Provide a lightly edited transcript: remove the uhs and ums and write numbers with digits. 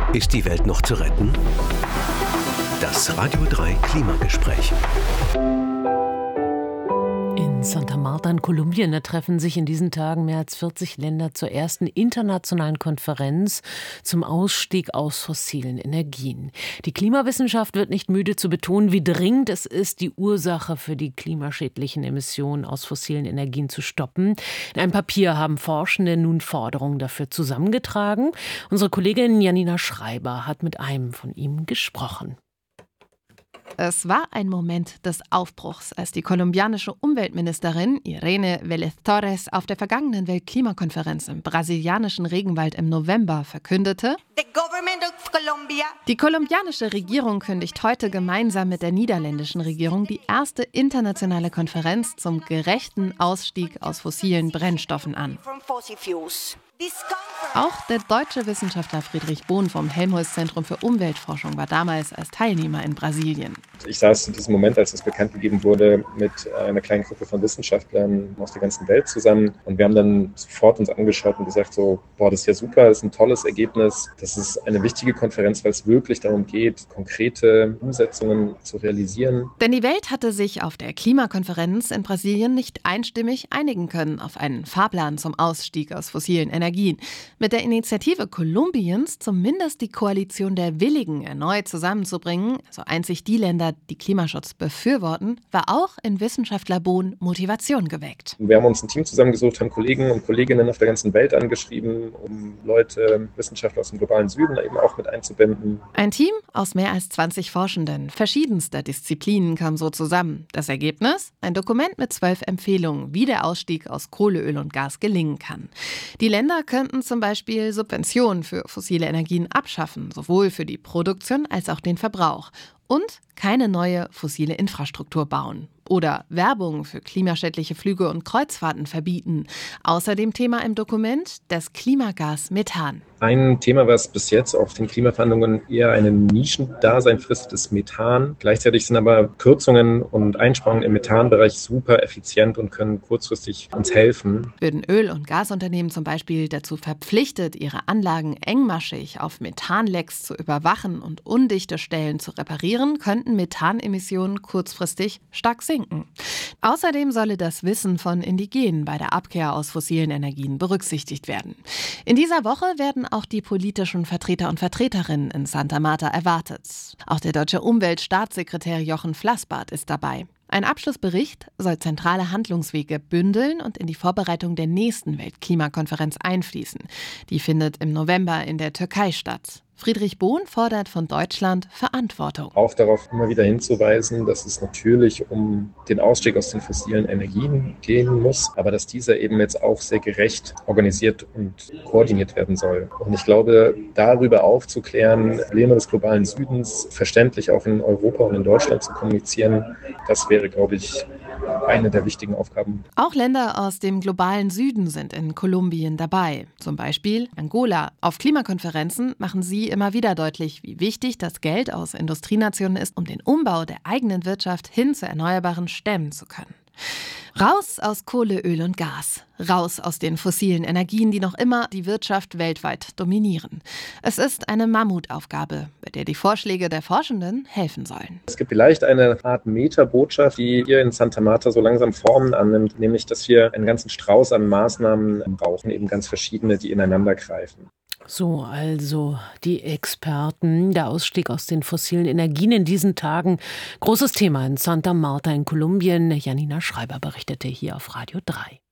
Ist die Welt noch zu retten? Das Radio 3 Klimagespräch. In Santa Marta in Kolumbien, da treffen sich in diesen Tagen mehr als 40 Länder zur ersten internationalen Konferenz zum Ausstieg aus fossilen Energien. Die Klimawissenschaft wird nicht müde zu betonen, wie dringend es ist, die Ursache für die klimaschädlichen Emissionen aus fossilen Energien zu stoppen. In einem Papier haben Forschende nun Forderungen dafür zusammengetragen. Unsere Kollegin Janina Schreiber hat mit einem von ihnen gesprochen. Es war ein Moment des Aufbruchs, als die kolumbianische Umweltministerin Irene Vélez Torres auf der vergangenen Weltklimakonferenz im brasilianischen Regenwald im November verkündete: Die kolumbianische Regierung kündigt heute gemeinsam mit der niederländischen Regierung die erste internationale Konferenz zum gerechten Ausstieg aus fossilen Brennstoffen an. Auch der deutsche Wissenschaftler Friedrich Bohn vom Helmholtz-Zentrum für Umweltforschung war damals als Teilnehmer in Brasilien. Ich saß in diesem Moment, als es bekannt gegeben wurde, mit einer kleinen Gruppe von Wissenschaftlern aus der ganzen Welt zusammen. Und wir haben dann sofort uns angeschaut und gesagt so, das ist ja super, das ist ein tolles Ergebnis. Das ist eine wichtige Konferenz, weil es wirklich darum geht, konkrete Umsetzungen zu realisieren. Denn die Welt hatte sich auf der Klimakonferenz in Brasilien nicht einstimmig einigen können auf einen Fahrplan zum Ausstieg aus fossilen Energien. Mit der Initiative Kolumbiens zumindest die Koalition der Willigen erneut zusammenzubringen, also einzig die Länder, die Klimaschutz befürworten, war auch in Wissenschaftler Bohn Motivation geweckt. Wir haben uns ein Team zusammengesucht, haben Kollegen und Kolleginnen auf der ganzen Welt angeschrieben, um Leute, Wissenschaftler aus dem globalen Süden eben auch mit einzubinden. Ein Team aus mehr als 20 Forschenden verschiedenster Disziplinen kam so zusammen. Das Ergebnis? Ein Dokument mit 12 Empfehlungen, wie der Ausstieg aus Kohle, Öl und Gas gelingen kann. Die Länder könnten zum Beispiel Subventionen für fossile Energien abschaffen, sowohl für die Produktion als auch den Verbrauch. Und keine neue fossile Infrastruktur bauen. Oder Werbung für klimaschädliche Flüge und Kreuzfahrten verbieten. Außerdem Thema im Dokument das Klimagas Methan. Ein Thema, was bis jetzt auf den Klimaverhandlungen eher ein Nischendasein frisst, ist Methan. Gleichzeitig sind aber Kürzungen und Einsparungen im Methanbereich super effizient und können kurzfristig uns helfen. Würden Öl- und Gasunternehmen zum Beispiel dazu verpflichtet, ihre Anlagen engmaschig auf Methanlecks zu überwachen und undichte Stellen zu reparieren, könnten Methanemissionen kurzfristig stark sinken. Außerdem solle das Wissen von Indigenen bei der Abkehr aus fossilen Energien berücksichtigt werden. In dieser Woche werden auch die politischen Vertreter und Vertreterinnen in Santa Marta erwartet. Auch der deutsche Umweltstaatssekretär Jochen Flassbart ist dabei. Ein Abschlussbericht soll zentrale Handlungswege bündeln und in die Vorbereitung der nächsten Weltklimakonferenz einfließen. Die findet im November in der Türkei statt. Friedrich Bohn fordert von Deutschland Verantwortung. Auch darauf immer wieder hinzuweisen, dass es natürlich um den Ausstieg aus den fossilen Energien gehen muss, aber dass dieser eben jetzt auch sehr gerecht organisiert und koordiniert werden soll. Und ich glaube, darüber aufzuklären, Probleme des globalen Südens verständlich auch in Europa und in Deutschland zu kommunizieren, das wäre, glaube ich, eine der wichtigen Aufgaben. Auch Länder aus dem globalen Süden sind in Kolumbien dabei. Zum Beispiel Angola. Auf Klimakonferenzen machen sie immer wieder deutlich, wie wichtig das Geld aus Industrienationen ist, um den Umbau der eigenen Wirtschaft hin zu Erneuerbaren stemmen zu können. Raus aus Kohle, Öl und Gas. Raus aus den fossilen Energien, die noch immer die Wirtschaft weltweit dominieren. Es ist eine Mammutaufgabe, bei der die Vorschläge der Forschenden helfen sollen. Es gibt vielleicht eine Art Metabotschaft, die hier in Santa Marta so langsam Formen annimmt, nämlich, dass wir einen ganzen Strauß an Maßnahmen brauchen, eben ganz verschiedene, die ineinander greifen. So, also die Experten, der Ausstieg aus den fossilen Energien in diesen Tagen. Großes Thema in Santa Marta in Kolumbien. Janina Schreiber berichtete hier auf Radio 3.